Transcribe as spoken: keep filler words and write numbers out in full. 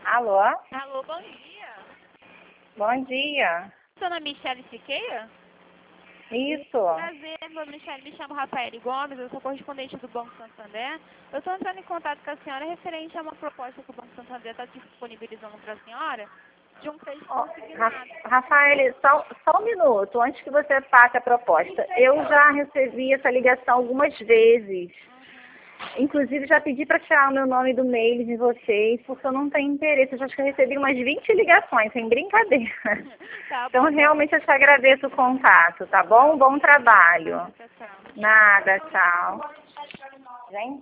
Alô? Alô, bom dia. Bom dia. Dona Michele Siqueira? Isso. Prazer, Dona Michele, me chamo Rafael Gomes, eu sou correspondente do Banco Santander. Eu estou entrando em contato com a senhora referente a uma proposta que o Banco Santander está disponibilizando para a senhora de um crédito Ó, consignado. Ra- Rafael, só, só um minuto, antes que você passe a proposta. Eu já recebi essa ligação algumas vezes. Inclusive, já pedi para tirar o meu nome do mail de vocês, porque eu não tenho interesse. Eu já acho que eu recebi umas vinte ligações, sem brincadeira. Tá Então, bom. realmente, eu te agradeço o contato, tá bom? Bom trabalho. Tchau, tchau. Nada, tchau. Gente.